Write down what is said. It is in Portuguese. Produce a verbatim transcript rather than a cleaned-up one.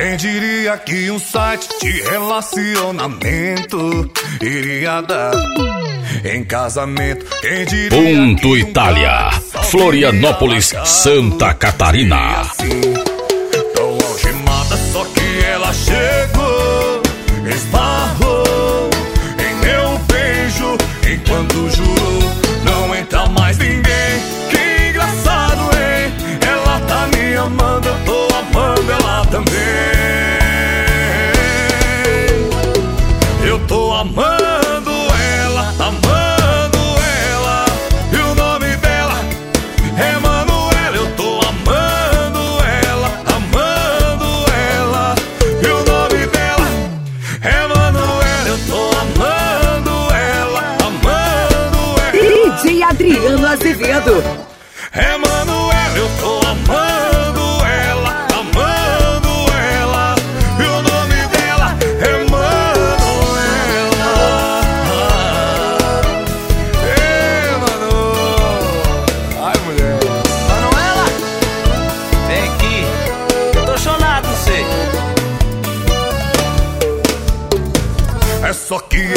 Quem diria que um site de relacionamento iria dar em casamento? Quem diria Ponto que um Itália, Florianópolis, Santa Catarina. assim, tão algemada, só que ela chegou, esbarrou em meu beijo, enquanto jurou não entra mais ninguém. Que engraçado, hein? Ela tá me amando, eu tô amando ela também. Eu tô amando ela, amando ela, e o nome dela é Manuela. Eu tô amando ela, amando ela, e o nome dela é Manuela. Eu tô amando ela, amando ela. D J Adriano Azevedo. É Manuela, eu tô amando ela, amando ela, e o nome dela é Manuela. Ei, Manu. Ai, mulher. Manuela, vem aqui, eu tô chonado, você. É só que